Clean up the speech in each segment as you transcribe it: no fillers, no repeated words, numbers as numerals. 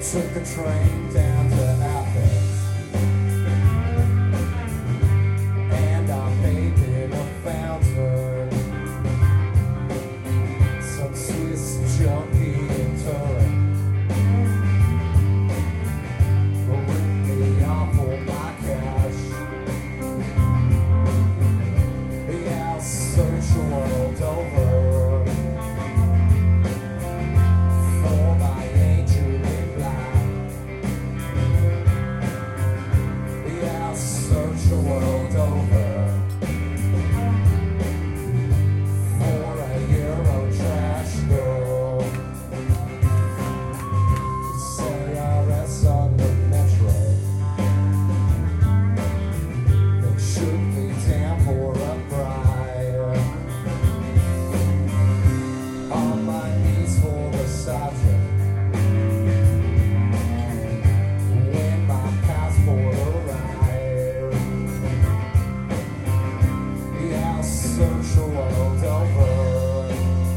Took the train down to Athens, and I paid in a fountain. Some Swiss junkie in Turin ripped me off all my cash. Yeah, I'll search the world over for my angel in black. Yeah, I'll search the world over for a Euro trash girl. CRS on the metro, they shook me down for a bride. On my knees for the sergeant when my passport arrived. Yeah, I'll search the world over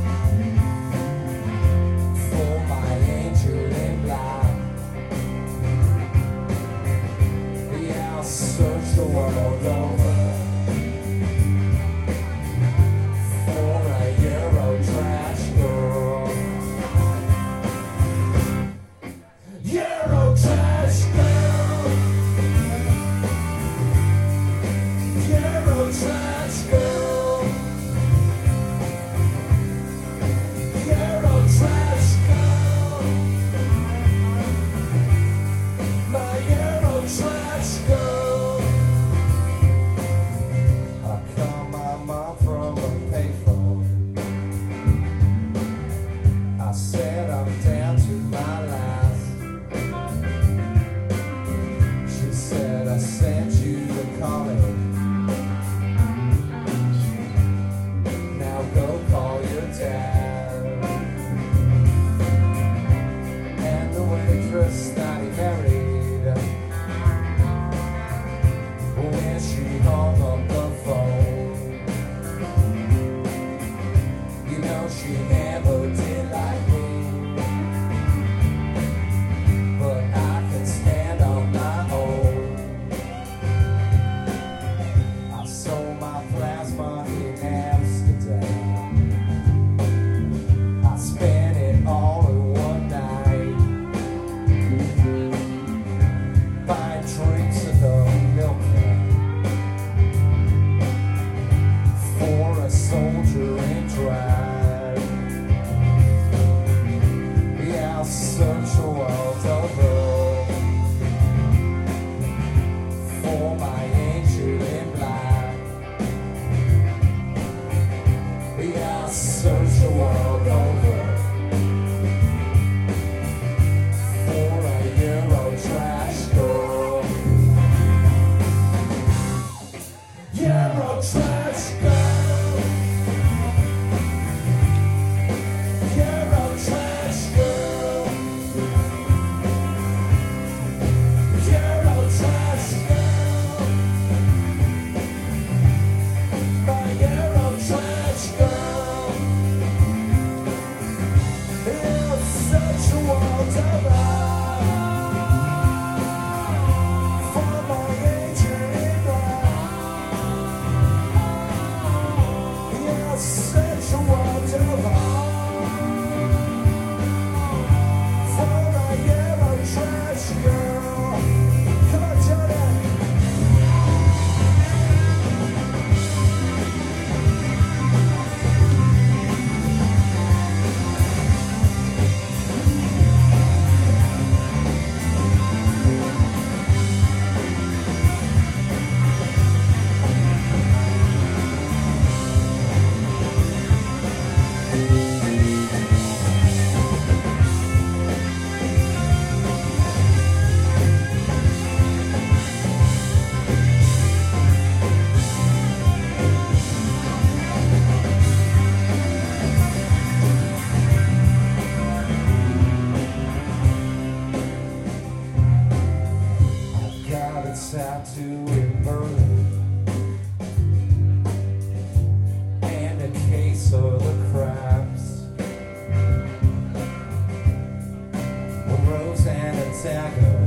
for my angel in black. Yeah, I'll search the world over for a Euro trash girl. Euro trash girl. Euro trash girl. Euro trash girl. My Euro trash girl. I call my mom from a payphone. I said I'm down to my last. She said I sent you the calling. Now go call your dad. And the waitress that he married, when she hung up the phone, you know she never did like me, but I can stand on my own. I sold my plasma in Amsterdam. I spent it all in one night, buying drinks at the milk can for a soldier in drag. Yeah, I'll search the world over for my angel in black. Yeah, I'll search the world over for a Euro trash girl. Euro trash girl. Euro trash girl. Euro trash girl. My Euro trash girl. It'll search the world over for my angel in black. Yeah, search the world over for a Euro trash girl. Come on, Jordan. Tattoo in Berlin and a case of the crabs. A rose and a Saga.